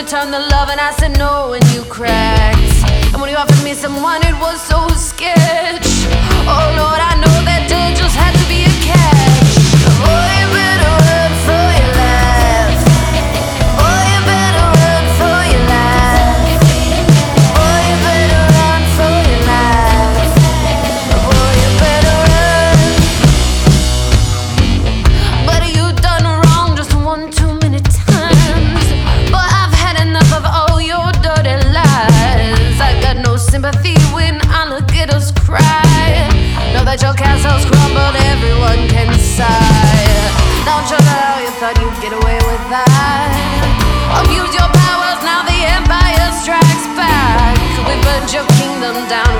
return the love and I said no and you cracked. And when you offered me someone it was so sketch. Oh Lord, I know that day just had to be a catch. Oh, you better run for your life. Oh, you better run for your life. Oh, you better run for your life. Oh, you better run. But you done wrong just one too many times. But I've had enough of all your dirty lies. I got no sympathy when I look at us cry. Know that your castle's crumbled, everyone can sigh. Don't you know you thought you'd get away with that? Abuse your powers, now the empire strikes back. We burned your kingdom down